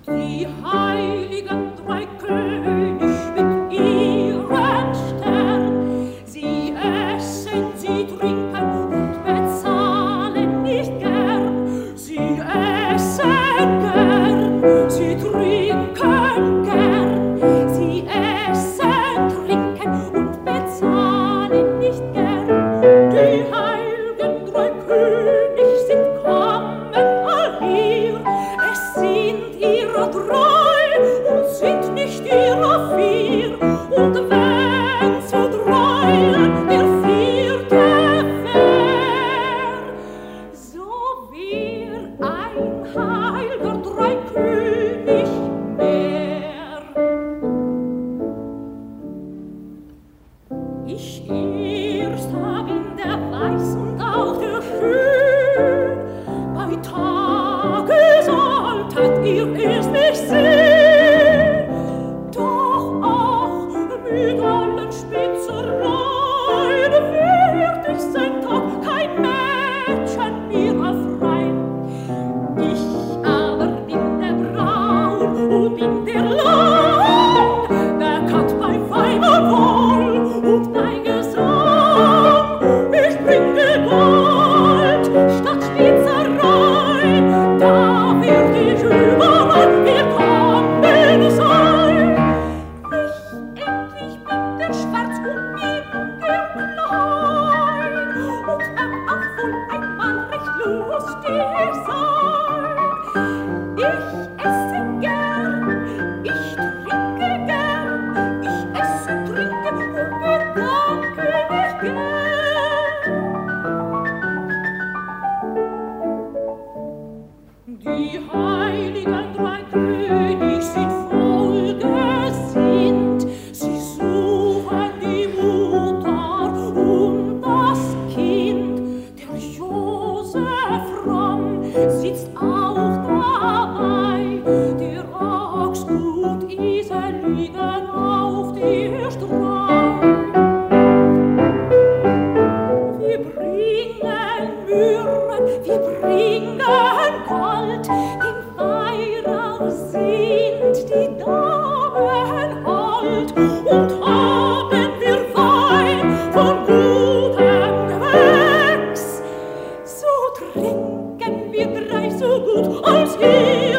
Die heiligen drei König mit ihren Stern, sie essen, sie trinken und bezahlen nicht gern. Sie essen gern, sie trinken gern, sie essen, trinken und bezahlen nicht gern. Die heiligen drei König sind kommen allhier, es sind ihrer drei und sind nicht ihrer vier. Und wenn zu dreien der vierte wär, so wär ein heiliger drei König mehr. Ich erst hab in der weißen Gaude schön, bei Tagesalter ihr erst mich sehn. Doch auch mit allen Spitzereien wird ich sein Tag kein Mädchen mir erfreun. Ich aber bin der Braun und bin der Lang, der Kat bei Weiber wohl und dein Gesang. Ich bringe Gold statt Spitzereien, da wird ich überall willkommen sein. Ich endlich bin der Schwarz und bin der Klein und auch wohl einmal recht lustig sein. Ich esse gern, ich trinke gern, ich esse, trinke und bedanke mich gern. Die heiligen drei König sind wohlgesinnt, sie suchen die Mutter und das Kind. Der Josef Romm sitzt auch dabei, der Axt und Isel liegen auf der Streu. Wir bringen Myrrhen, wir bringen Gold, dem Weihrauch sind die Damen hold. Und haben wir Wein von gutem Gewächs, so trinken wir drei so gut als ihr.